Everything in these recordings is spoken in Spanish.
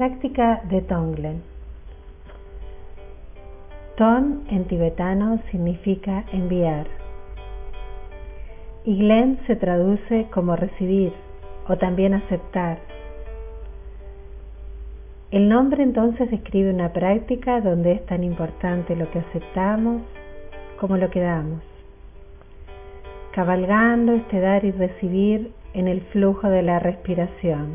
práctica de Tonglen. Ton en tibetano significa enviar. Y Glen se traduce como recibir o también aceptar. El nombre entonces describe una práctica donde es tan importante lo que aceptamos como lo que damos, cabalgando este dar y recibir en el flujo de la respiración.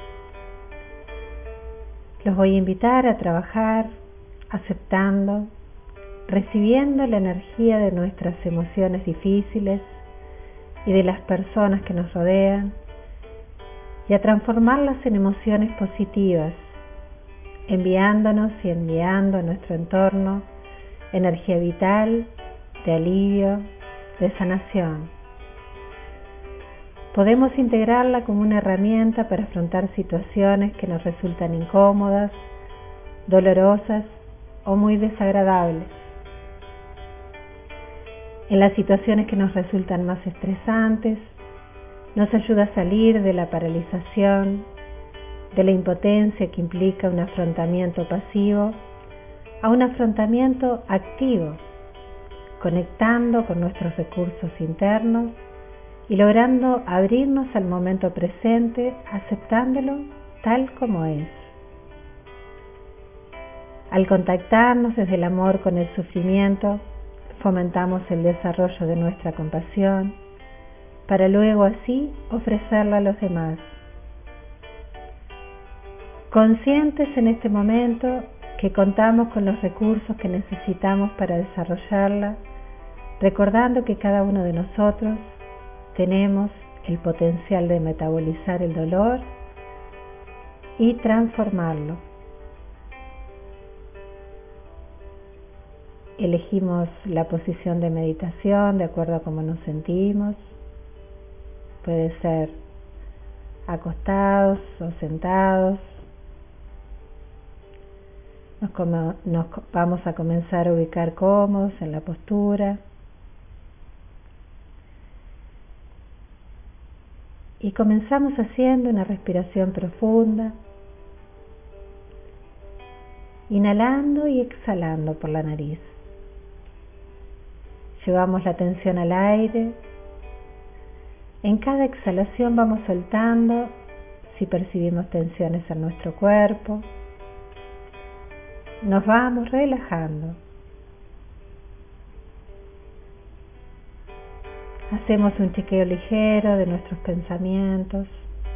Los voy a invitar a trabajar aceptando, recibiendo la energía de nuestras emociones difíciles y de las personas que nos rodean y a transformarlas en emociones positivas, enviándonos y enviando a nuestro entorno energía vital, de alivio, de sanación. Podemos integrarla como una herramienta para afrontar situaciones que nos resultan incómodas, dolorosas o muy desagradables. En las situaciones que nos resultan más estresantes, nos ayuda a salir de la paralización, de la impotencia que implica un afrontamiento pasivo, a un afrontamiento activo, conectando con nuestros recursos internos y logrando abrirnos al momento presente, aceptándolo tal como es. Al contactarnos desde el amor con el sufrimiento, fomentamos el desarrollo de nuestra compasión, para luego así ofrecerla a los demás. Conscientes en este momento que contamos con los recursos que necesitamos para desarrollarla, recordando que cada uno de nosotros tenemos el potencial de metabolizar el dolor y transformarlo. Elegimos la posición de meditación de acuerdo a cómo nos sentimos. Puede ser acostados o sentados. Nos vamos a comenzar a ubicar cómodos en la postura. Y comenzamos haciendo una respiración profunda, inhalando y exhalando por la nariz. Llevamos la atención al aire. En cada exhalación vamos soltando si percibimos tensiones en nuestro cuerpo. Nos vamos relajando. Hacemos un chequeo ligero de nuestros pensamientos,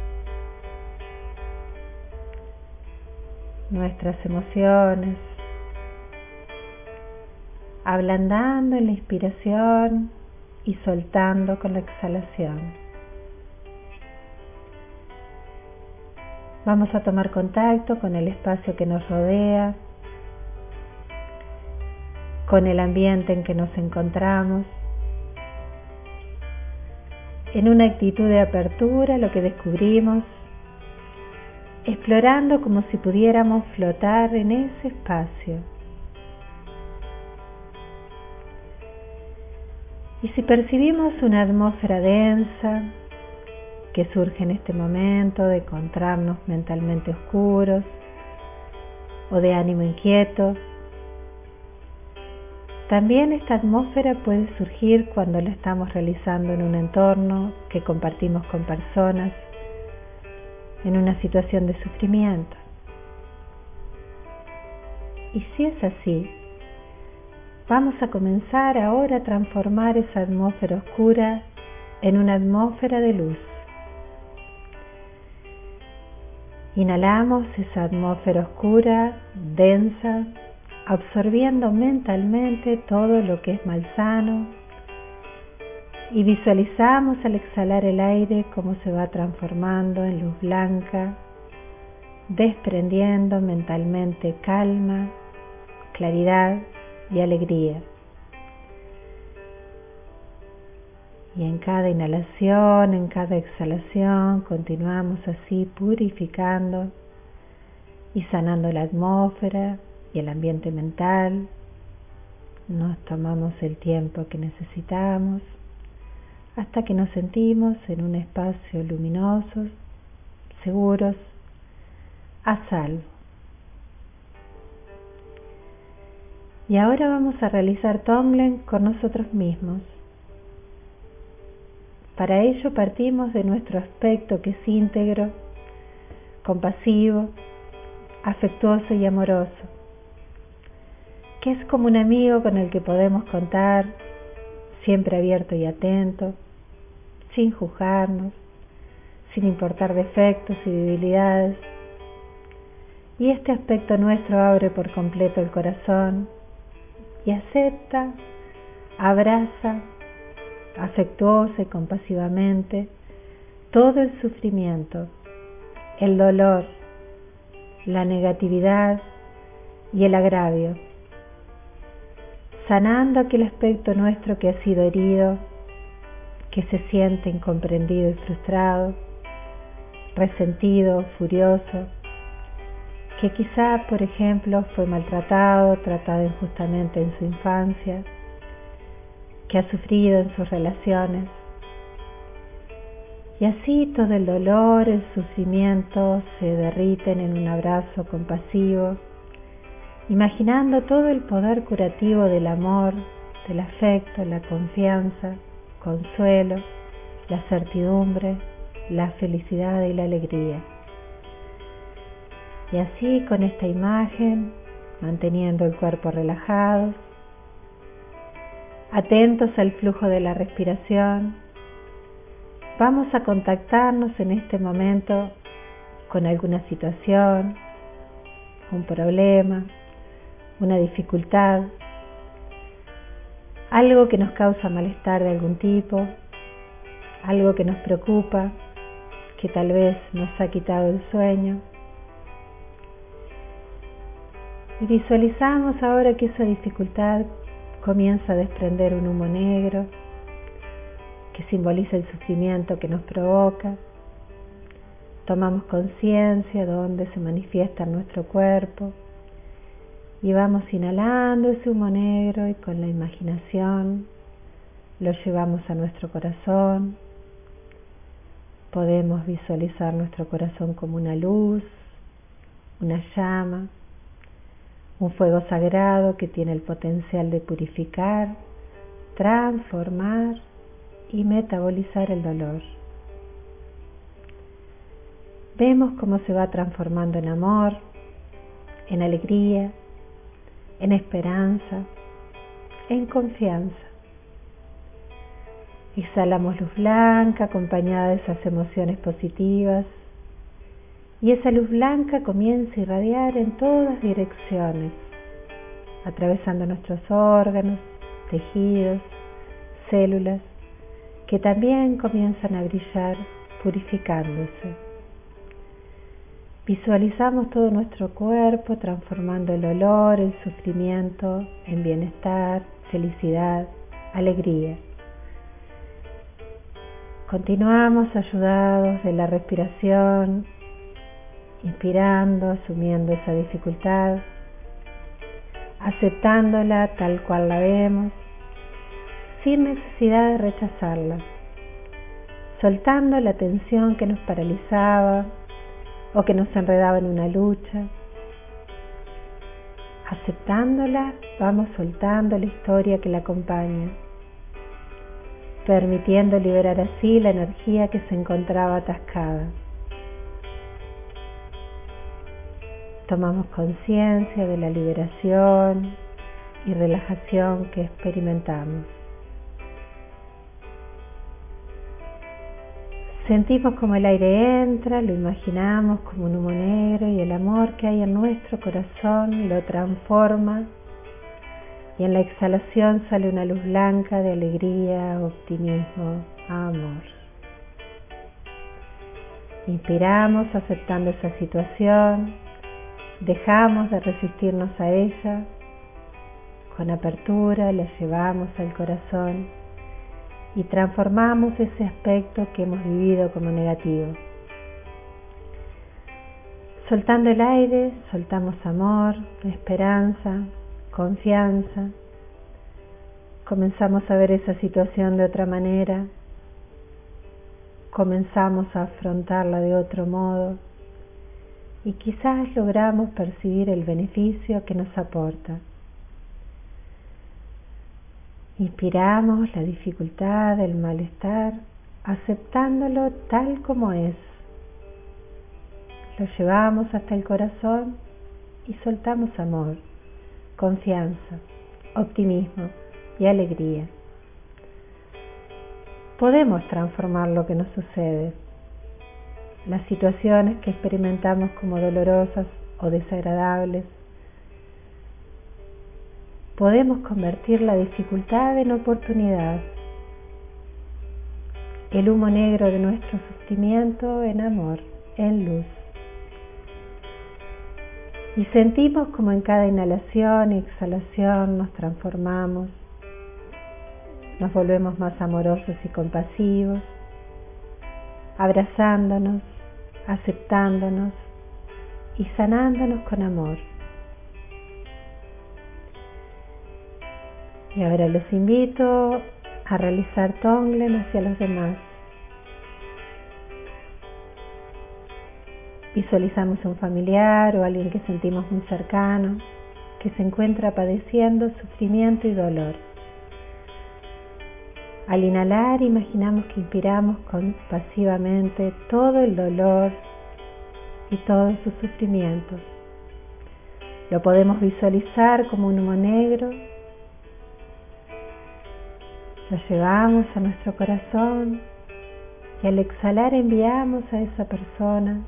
nuestras emociones, ablandando en la inspiración y soltando con la exhalación. Vamos a tomar contacto con el espacio que nos rodea, con el ambiente en que nos encontramos, en una actitud de apertura a lo que descubrimos, explorando como si pudiéramos flotar en ese espacio. Y si percibimos una atmósfera densa que surge en este momento de encontrarnos mentalmente oscuros o de ánimo inquieto, también esta atmósfera puede surgir cuando la estamos realizando en un entorno que compartimos con personas en una situación de sufrimiento. Y si es así, vamos a comenzar ahora a transformar esa atmósfera oscura en una atmósfera de luz. Inhalamos esa atmósfera oscura, densa, absorbiendo mentalmente todo lo que es malsano y visualizamos al exhalar el aire cómo se va transformando en luz blanca, desprendiendo mentalmente calma, claridad y alegría. Y en cada inhalación, en cada exhalación, continuamos así purificando y sanando la atmósfera y el ambiente mental. Nos tomamos el tiempo que necesitamos hasta que nos sentimos en un espacio luminoso, seguros, a salvo. Y ahora vamos a realizar Tonglen con nosotros mismos. Para ello partimos de nuestro aspecto que es íntegro, compasivo, afectuoso y amoroso, que es como un amigo con el que podemos contar, siempre abierto y atento, sin juzgarnos, sin importar defectos y debilidades. Y este aspecto nuestro abre por completo el corazón y acepta, abraza, afectuosa y compasivamente, todo el sufrimiento, el dolor, la negatividad y el agravio, sanando aquel aspecto nuestro que ha sido herido, que se siente incomprendido y frustrado, resentido, furioso, que quizá, por ejemplo, fue maltratado, tratado injustamente en su infancia, que ha sufrido en sus relaciones. Y así todo el dolor, el sufrimiento se derriten en un abrazo compasivo, imaginando todo el poder curativo del amor, del afecto, la confianza, consuelo, la certidumbre, la felicidad y la alegría. Y así con esta imagen, manteniendo el cuerpo relajado, atentos al flujo de la respiración, vamos a contactarnos en este momento con alguna situación, un problema, una dificultad, algo que nos causa malestar de algún tipo, algo que nos preocupa, que tal vez nos ha quitado el sueño. Y visualizamos ahora que esa dificultad comienza a desprender un humo negro que simboliza el sufrimiento que nos provoca. Tomamos conciencia de dónde se manifiesta en nuestro cuerpo y vamos inhalando ese humo negro y con la imaginación lo llevamos a nuestro corazón. Podemos visualizar nuestro corazón como una luz, una llama, un fuego sagrado que tiene el potencial de purificar, transformar y metabolizar el dolor. Vemos cómo se va transformando en amor, en alegría, en esperanza, en confianza. Exhalamos luz blanca acompañada de esas emociones positivas y esa luz blanca comienza a irradiar en todas direcciones, atravesando nuestros órganos, tejidos, células, que también comienzan a brillar purificándose. Visualizamos todo nuestro cuerpo transformando el dolor, el sufrimiento en bienestar, felicidad, alegría. Continuamos ayudados de la respiración, inspirando, asumiendo esa dificultad, aceptándola tal cual la vemos, sin necesidad de rechazarla, soltando la tensión que nos paralizaba o que nos enredaba en una lucha. Aceptándola, vamos soltando la historia que la acompaña, permitiendo liberar así la energía que se encontraba atascada. Tomamos conciencia de la liberación y relajación que experimentamos. Sentimos como el aire entra, lo imaginamos como un humo negro y el amor que hay en nuestro corazón lo transforma y en la exhalación sale una luz blanca de alegría, optimismo, amor. Inspiramos aceptando esa situación, dejamos de resistirnos a ella, con apertura la llevamos al corazón y transformamos ese aspecto que hemos vivido como negativo. Soltando el aire, soltamos amor, esperanza, confianza. Comenzamos a ver esa situación de otra manera, comenzamos a afrontarla de otro modo y quizás logramos percibir el beneficio que nos aporta. Inspiramos la dificultad, el malestar, aceptándolo tal como es. Lo llevamos hasta el corazón y soltamos amor, confianza, optimismo y alegría. Podemos transformar lo que nos sucede. Las situaciones que experimentamos como dolorosas o desagradables, podemos convertir la dificultad en oportunidad, el humo negro de nuestro sufrimiento en amor, en luz. Y sentimos como en cada inhalación y exhalación nos transformamos, nos volvemos más amorosos y compasivos, abrazándonos, aceptándonos y sanándonos con amor. Y ahora los invito a realizar Tonglen hacia los demás. Visualizamos a un familiar o alguien que sentimos muy cercano, que se encuentra padeciendo sufrimiento y dolor. Al inhalar, imaginamos que inspiramos compasivamente todo el dolor y todo su sufrimiento. Lo podemos visualizar como un humo negro. Lo llevamos a nuestro corazón y al exhalar enviamos a esa persona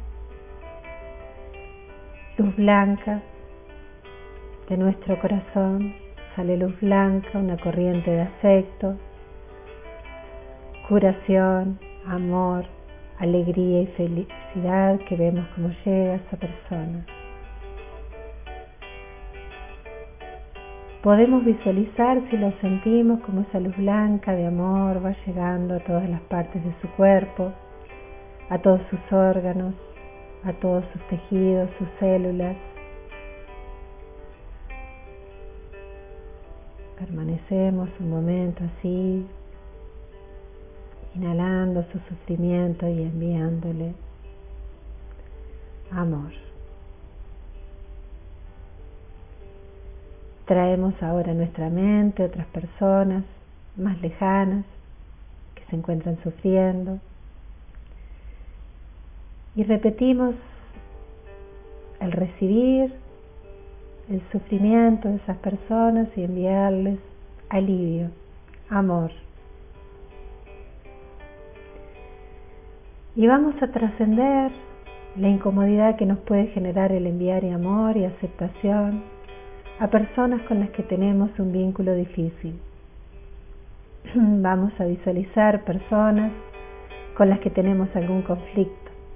luz blanca. De nuestro corazón sale luz blanca, una corriente de afecto, curación, amor, alegría y felicidad que vemos como llega a esa persona. Podemos visualizar, si lo sentimos, como esa luz blanca de amor va llegando a todas las partes de su cuerpo, a todos sus órganos, a todos sus tejidos, sus células. Permanecemos un momento así, inhalando su sufrimiento y enviándole amor. Traemos ahora a nuestra mente otras personas más lejanas que se encuentran sufriendo y repetimos el recibir el sufrimiento de esas personas y enviarles alivio, amor. Y vamos a trascender la incomodidad que nos puede generar el enviar amor y aceptación a personas con las que tenemos un vínculo difícil. Vamos a visualizar personas con las que tenemos algún conflicto.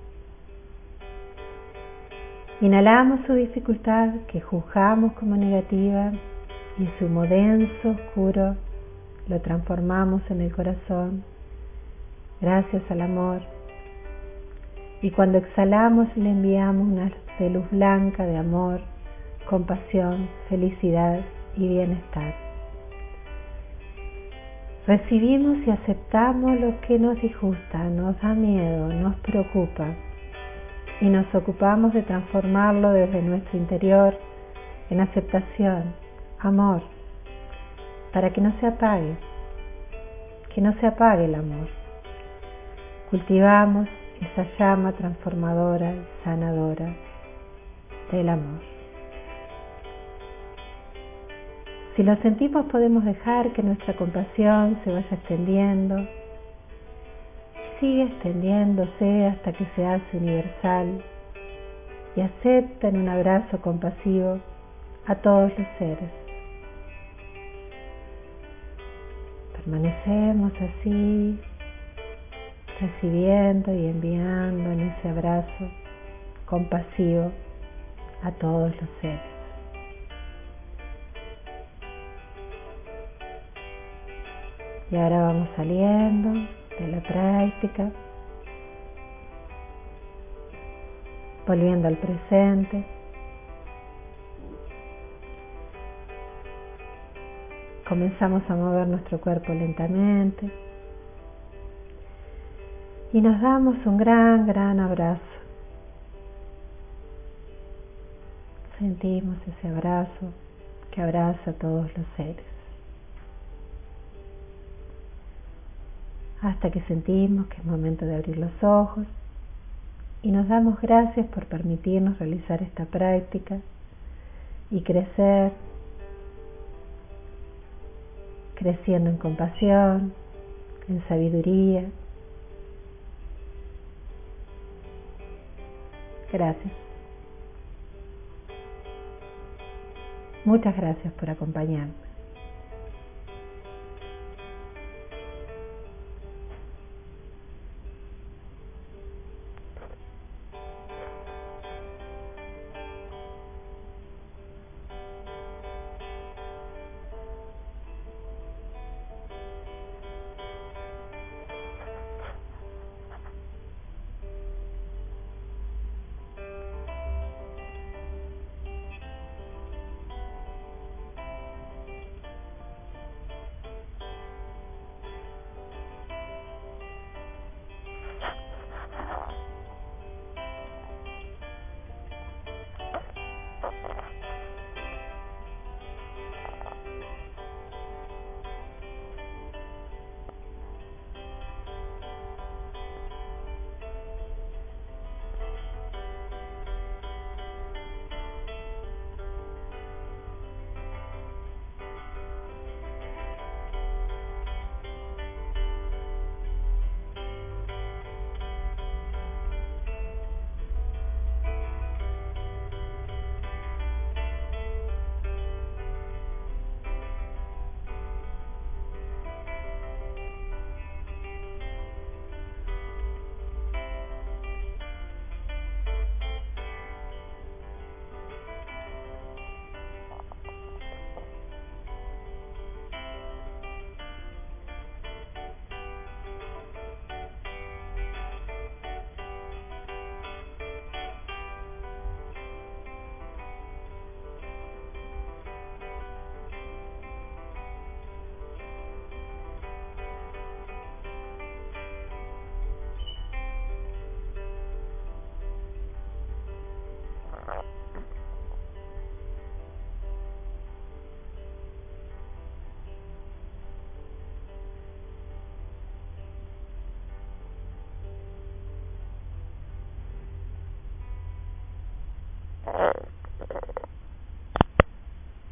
Inhalamos su dificultad que juzgamos como negativa y su humo denso, oscuro, lo transformamos en el corazón gracias al amor. Y cuando exhalamos le enviamos una de luz blanca de amor, compasión, felicidad y bienestar. Recibimos y aceptamos lo que nos disgusta, nos da miedo, nos preocupa y nos ocupamos de transformarlo desde nuestro interior en aceptación, amor, para que no se apague el amor. Cultivamos esa llama transformadora y sanadora del amor. Si lo sentimos, podemos dejar que nuestra compasión se vaya extendiendo. Sigue extendiéndose hasta que se hace universal y acepta en un abrazo compasivo a todos los seres. Permanecemos así, recibiendo y enviando en ese abrazo compasivo a todos los seres. Y ahora vamos saliendo de la práctica, volviendo al presente. Comenzamos a mover nuestro cuerpo lentamente y nos damos un gran abrazo. Sentimos ese abrazo que abraza a todos los seres. hasta que sentimos que es momento de abrir los ojos y nos damos gracias por permitirnos realizar esta práctica y crecer, creciendo en compasión, en sabiduría. Gracias. Muchas gracias por acompañarnos.